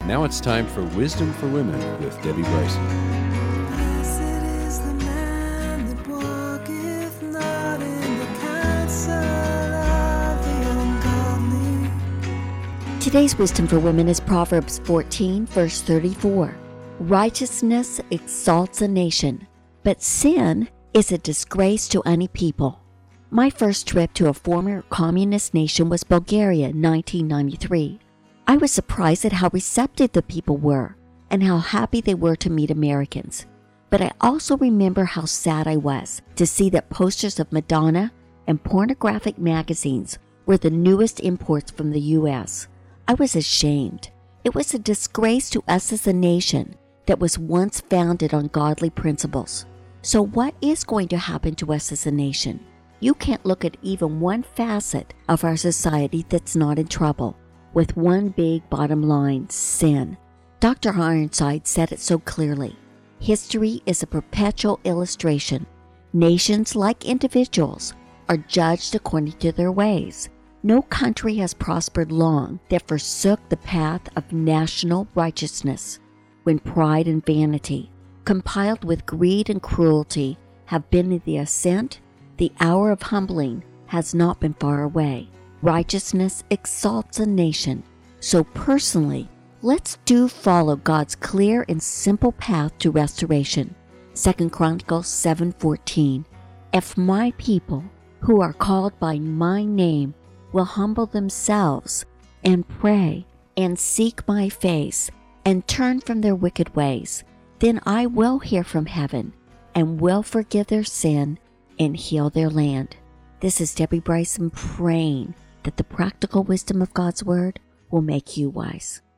Now it's time for Wisdom for Women with Debbie Bryson. Blessed is the man that walketh not in the counsel of the ungodly. Today's Wisdom for Women is Proverbs 14, verse 34. Righteousness exalts a nation, but sin is a disgrace to any people. My first trip to a former communist nation was Bulgaria in 1993. I was surprised at how receptive the people were and how happy they were to meet Americans. But I also remember how sad I was to see that posters of Madonna and pornographic magazines were the newest imports from the U.S. I was ashamed. It was a disgrace to us as a nation that was once founded on godly principles. So what is going to happen to us as a nation? You can't look at even one facet of our society that's not in trouble, with one big bottom line: sin. Dr. Ironside said it so clearly. History is a perpetual illustration. Nations, like individuals, are judged according to their ways. No country has prospered long that forsook the path of national righteousness, when pride and vanity, compiled with greed and cruelty, have been in the ascent. The hour of humbling has not been far away. Righteousness exalts a nation. So personally, let's follow God's clear and simple path to restoration. 2 Chronicles 7:14. If my people, who are called by my name, will humble themselves and pray and seek my face and turn from their wicked ways, then I will hear from heaven and will forgive their sin and heal their land. This is Debbie Bryson praying that the practical wisdom of God's Word will make you wise.